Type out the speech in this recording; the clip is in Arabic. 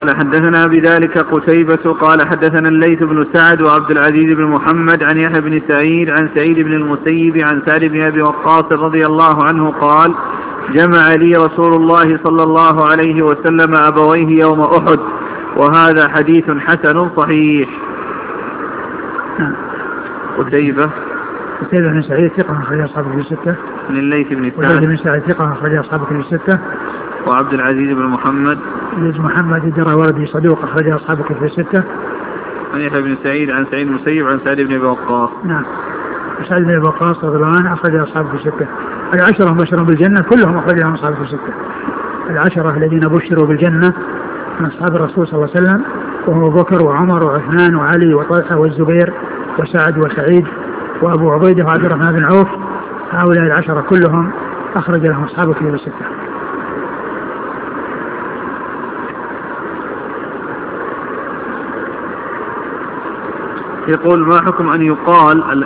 قال حدثنا بذلك قتيبة قال حدثنا الليث بن سعد وعبد العزيز بن محمد عن يحيى بن سعيد عن سعيد بن المسيب عن سعد بن أبي وقاص رضي الله عنه قال جمع لي رسول الله صلى الله عليه وسلم أبويه يوم أحد، وهذا حديث حسن صحيح. قتيبة بن سعيد ثقة أخرج أصحابه في الستة. عن الليث بن سعد ثقة أخرج أصحابه في الستة. وعبد العزيز بن محمد الدراوردي صدوق أخرج أصحابه في الستة. عن يحيى بن سعيد عن سعيد المسيب عن سعد بن أبي وقاص. نعم. سعد بن أبي وقاص رضي الله عنه أخرج أصحابه في الستة. العشرة مبشرون بالجنة كلهم أخرجهم أصحابه في الستة. العشرة الذين بشروا بالجنة من أصحاب الرسول صلى الله عليه وسلم وهو أبو بكر وعمر وعثمان وعلي وطلحة والزبير وسعد وسعيد وأبو عبيدة وعبد الرحمن بن عوف. هؤلاء العشرة كلهم أخرج لهم أصحابه في الستة. يقول ما حكم أن يقال